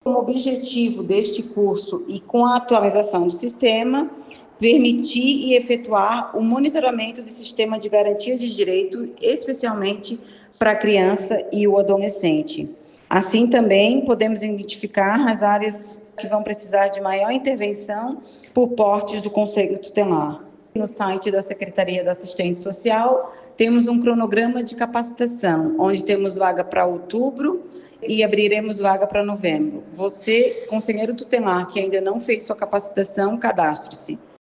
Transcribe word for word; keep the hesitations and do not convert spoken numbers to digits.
como objetivo deste curso e com a atualização do sistema, permitir e efetuar o monitoramento do sistema de garantia de direito, especialmente para a criança e o adolescente. Assim também podemos identificar as áreas que vão precisar de maior intervenção por parte do Conselho Tutelar. No site da Secretaria da Assistência Social, temos um cronograma de capacitação, onde temos vaga para outubro e abriremos vaga para novembro. Você, conselheiro tutelar, que ainda não fez sua capacitação, cadastre-se.